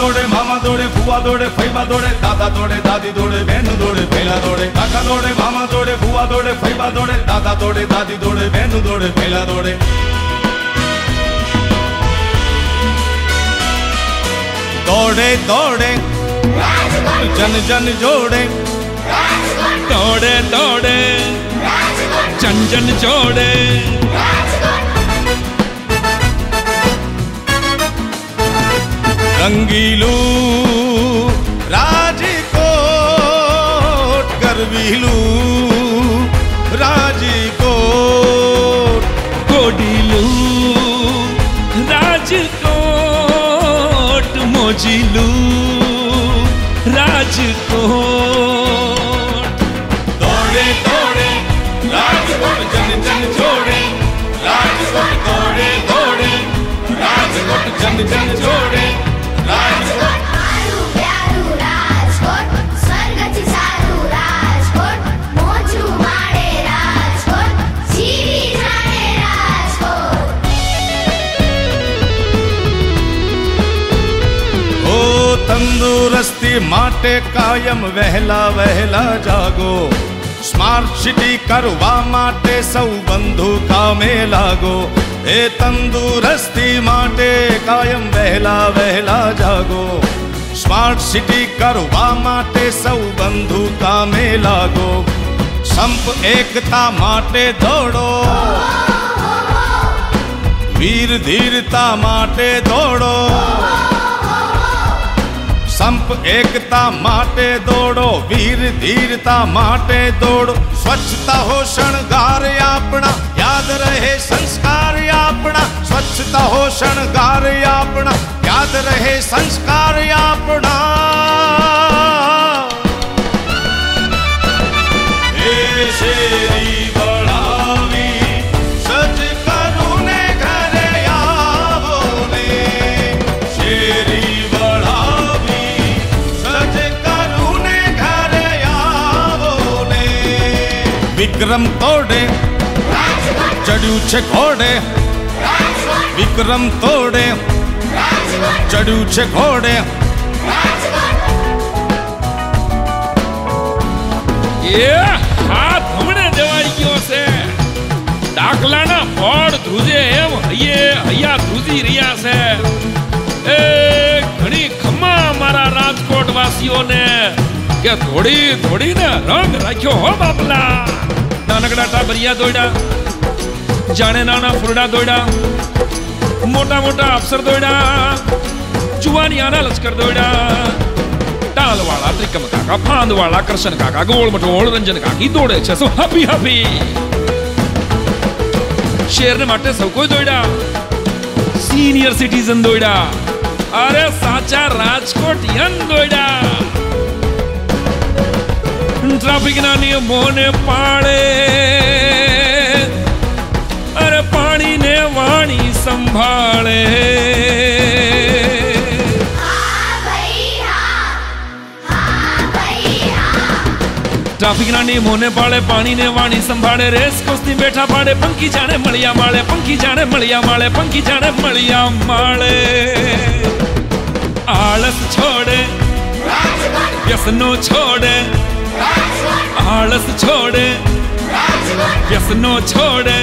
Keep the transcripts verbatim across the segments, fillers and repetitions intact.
દોડે મામા દોડે ફુવા દોડે ફૈબા દોડે દાદા દોડે દાદી દોડે બહેન દોડે પેલા દોડે કાકા દોડે મામા દોડે ફુવા દોડે ફૈબા દોડે દાદા દોડે દાદી દોડે બહેન દોડે પેલા દોડે દોડે દોડે જન જન જોડે દોડે દોડે જન જન જોડે રંગીલું રાજકોટ ગરવીલું રાજકોટ કોડીલું રાજકોટ મોજીલું રાજકોટ દોડે દોડે રાજકોટ જન જન જોડે રાજકોટ દોડે દોડે રાજકોટ જન જન જોડે રાજકોટ મારું પ્યારું રાજકોટ સ્વર્ગથી સારું રાજકોટ મોજું માડે રાજકોટ જીવી જાણે રાજકોટ ઓ તંદુરસ્તી માટે કાયમ વહેલા વહેલા જાગો સ્માર્ટ સિટી કરવા માટે સૌ બંધુ કામે લાગો એ તંદુરસ્તી માટે કાયમ વહેલા વહેલા જાગો સ્માર્ટ સિટી કરવા માટે સૌ બંધુ કામે લાગો સંપ એકતા માટે દોડો વીર ધીરતા માટે દોડો સંપ એકતા માટે દોડો વીર ધીરતા માટે દોડો સ્વચ્છતા હો શણગાર આપણા યાદ રહે સંસ્કાર આપણા સ્વચ્છતા હો શણગાર આપણા યાદ રહે સંસ્કાર આપણા એ શેરી બળાવી સજ કરું ને ઘરે આવો ને શેરી વિક્રમ તોડે ચડ્યું છે ઘોડે વિક્રમ તોડે ચડ્યું છે ઘોડે એ હાથ હમણે દેવાઈ ગયો છે ડાકલાના ફળ ધ્રુજે એમ હૈયે હૈયા ધ્રુજી રહ્યા છે એ ઘણી ખમ્મા મારા રાજકોટ વાસીઓને કે થોડી થોડીને રંગ રાખ્યો હો બાપલા નાનકડા ટાબરિયા દોડ્યા જાણે નાના ફૂરડા દોડ્યા મોટા મોટા અફસર દોડ્યા જુવાનિયાના લશ્કર દોડ્યા ટાલવાળા ત્રિકમ કાકા ફાંદવાળા કરશન કાકા ગોળ મટોળ રંજન કાકી દોડે છે સો હપી હપી શેરને માટે સૌ કોઈ દોડ્યા સિનિયર સિટીઝન દોડ્યા અરે સાચા રાજકોટિયન દોડ્યા ટ્રાફિક ના નિયમોને પાળે અરે પાણી ને વાણી સંભાળે ટ્રાફિક ના નિયમોને પાળે પાણી ને વાણી સંભાળે રેસ કોસની બેઠા પાડે પંખી જાણે મળ્યા માળે પંખી જાણે મળ્યા માળે પંખી જાણે મળ્યા માળે આળસ છોડે વ્યસનો છોડે આળસ છોડે વ્યસનો છોડે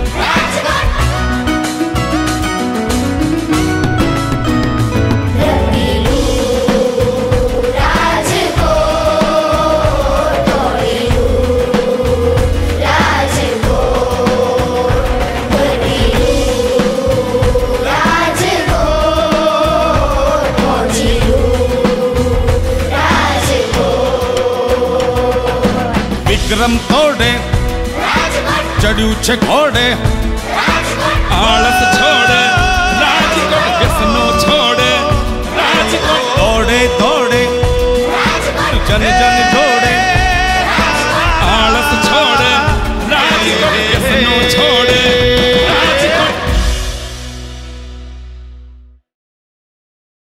વિક્રમ તોડે ચડ્યું છે ઘોડે આળસ છોડે રાજકોટ વ્યસનો છોડે રાજકોટ દોડે દોડે